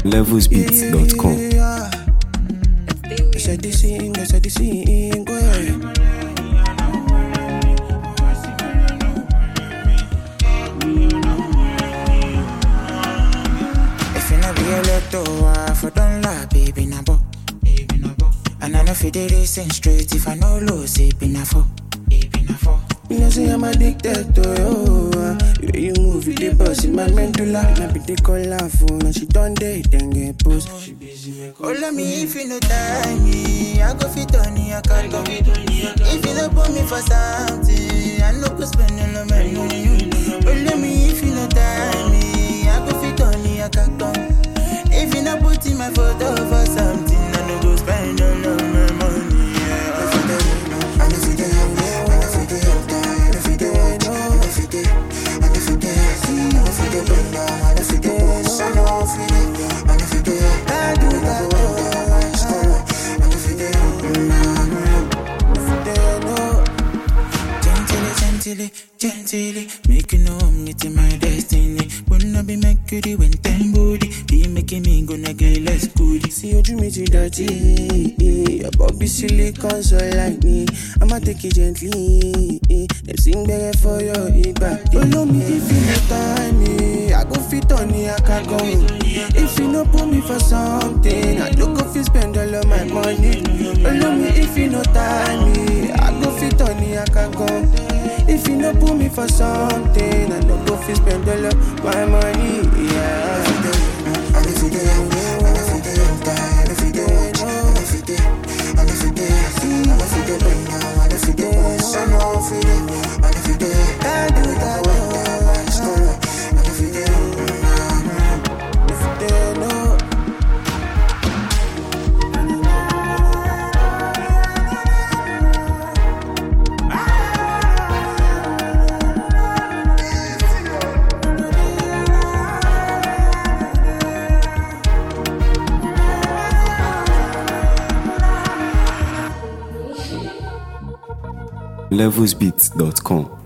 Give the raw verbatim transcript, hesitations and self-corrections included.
levels beats dot com. I said this thing, I said this thing, go ahead. If you not be a little, I for don't lie, baby, na bo. And I know if you did this straight, if I know lose, it be na for. You know say I'm addicted to you. The way you move, you the boss in my medulla. Now be the call her phone, and she done date, then get post. Oh, let me if you no time me, I go fit on you, I can't go. If you don't put me for something, I know go spend all of my money. Oh, let me if you no time me, I go fit on you, I can't go. If you not put in my photo for something, I know go spend all of my money. I know fit Gently, gently, making home it in my destiny. Wanna be Mercury when time body be making me gonna get less good. See you dream it dirty. Your body silicone so like me. I'ma take it gently. They sing better for your hip back. Follow me if you no time me. I go fit on it, I can't go. If you no put me for something, I don't go fit spend all of my money. Follow me if you no time me. I go fit on it, I can't go. If you no put me for something, I don't go fit spend all of my money. Yeah. And if you do, and if you do, and if you do, and if you do, and if you do, and if you do, and if you do, I know if you do, and if you do, I do that. And if you do, if you do, no. levels beats dot com.